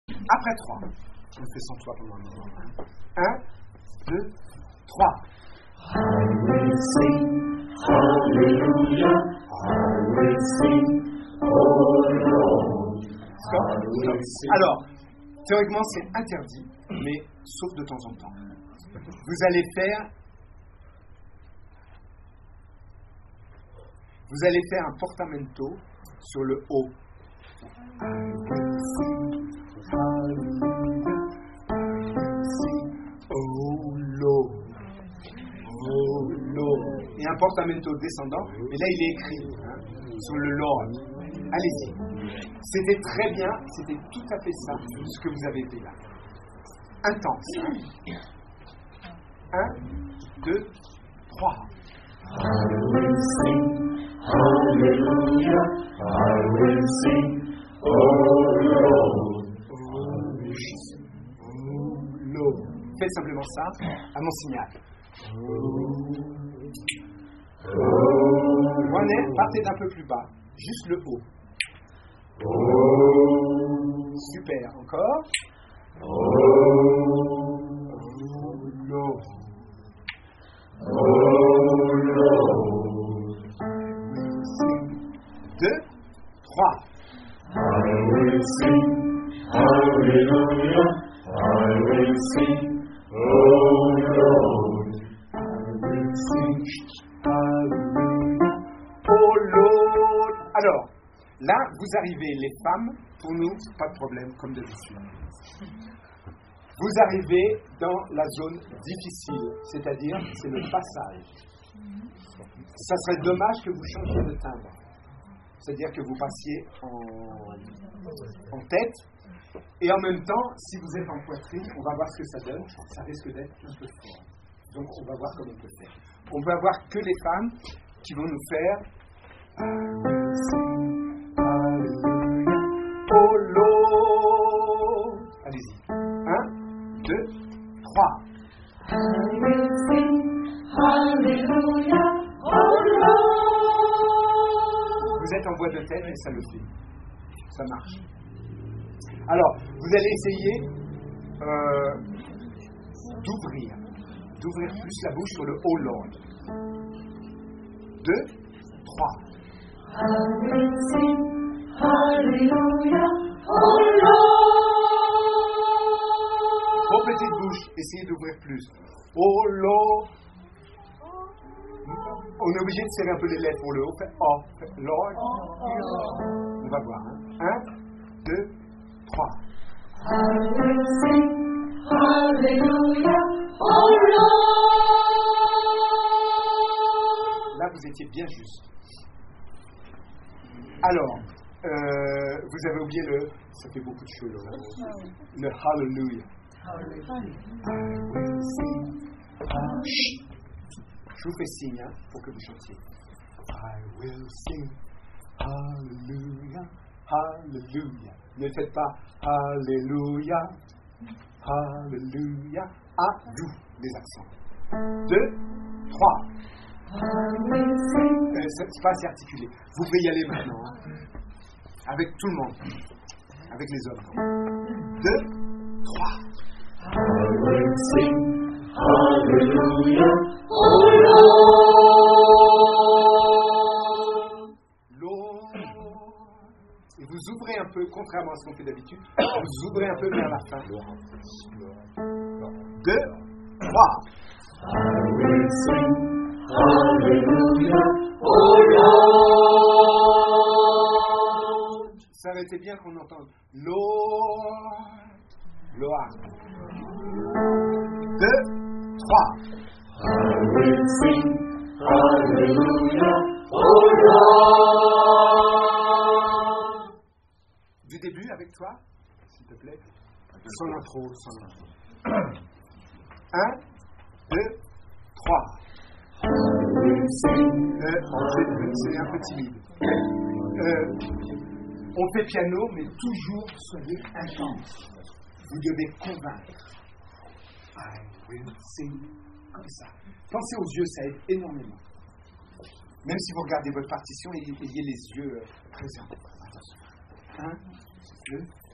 Après 3. Je le fais sans toi pendant un moment. 1, 2, 3. I will sing, hallelujah, I will sing, oh Lord. Stop. Alors, théoriquement, c'est interdit, mais sauf de temps en temps. Vous allez faire un portamento sur le haut. Et un portamento descendant, mais là il est écrit sur le Lord. Allez-y. C'était très bien, c'était tout à fait ça, ce que vous avez fait là. Intense. 1, 2, 3. I will sing, hallelujah, I will sing, oh Lord. Faites simplement ça à mon signal. Partez d'un peu plus bas, juste le haut. Super, encore. Lord. 2, 3. I will sing, hallelujah, I will sing, oh Lord. I will sing, hallelujah, oh Lord. Alors, là, vous arrivez, les femmes, pour nous, pas de problème, comme d'habitude. Vous arrivez dans la zone difficile, c'est-à-dire, c'est le passage. Ça serait dommage que vous changiez de timbre. C'est-à-dire que vous passiez en tête, et en même temps, si vous êtes en poitrine, on va voir ce que ça donne, ça risque d'être un peu fort. Donc on va voir comment on peut faire. On va voir que les femmes qui vont nous faire oh Lord. Allez-y. 1, 2, 3. I will sing, hallelujah, oh Lord. Vous êtes en voix de tête et ça le fait. Ça marche. Alors, vous allez essayer d'ouvrir plus la bouche sur le oh Lord. 2, 3. I will sing, hallelujah, oh Lord. Trop petite bouche, essayez d'ouvrir plus. Oh Lord. On est obligé de serrer un peu les lèvres pour le haut. Fait oh, fait Lord. On va voir. 1, 2, 3. I will sing, hallelujah, oh Lord. Là, vous étiez bien juste. Alors, vous avez oublié ça fait beaucoup de cheveux là. Le hallelujah. Je vous fais signe pour que vous chantiez. I will sing, hallelujah, hallelujah. Ne faites pas hallelujah, hallelujah. À vous, les accents. 2, 3. C'est pas assez articulé. Vous pouvez y aller maintenant. Avec tout le monde. Avec les hommes. 2, 3. I will sing, hallelujah, oh Lord. Lord. Et vous ouvrez un peu, contrairement à ce qu'on fait d'habitude, vous ouvrez un peu vers la fin. 2, 3. I will sing, hallelujah, oh Lord. Ça aurait été bien qu'on entende Lord. Lord. 2, 3. I will sing, hallelujah, oh Lord. Du début avec toi, s'il te plaît. Sans l'intro, sans l'intro. 1, 2, 3. I will sing, c'est un peu timide. On fait piano, mais toujours soyez intense. Vous devez convaincre. I will sing. Comme ça. Pensez aux yeux, ça aide énormément. Même si vous regardez votre partition, ayez les yeux présents. Attention. 1, 2,